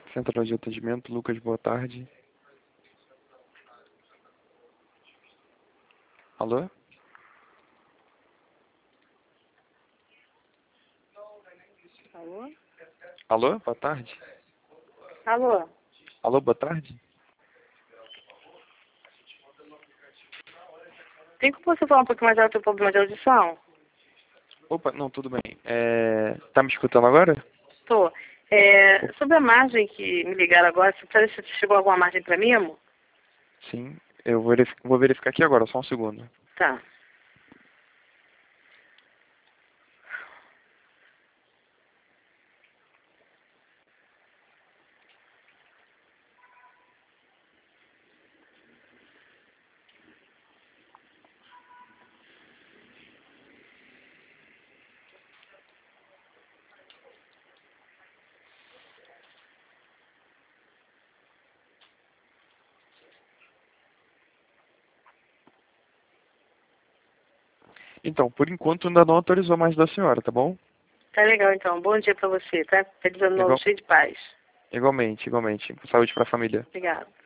Central de atendimento, Lucas, boa tarde. Alô? Alô? Alô, boa tarde. Alô? Alô, boa tarde. Tem como você falar um pouco mais alto do problema de audição? Opa, não, tudo bem. Tá me escutando agora? Tô. Sobre a margem que me ligaram agora, você sabe se chegou alguma margem para mimo? Sim, eu vou verificar aqui agora, só um segundo. Tá. Então, por enquanto ainda não autorizou mais da senhora, tá bom? Tá legal então. Bom dia para você, tá? Feliz ano novo, Igual, cheio de paz. igualmente. Saúde pra família. Obrigada.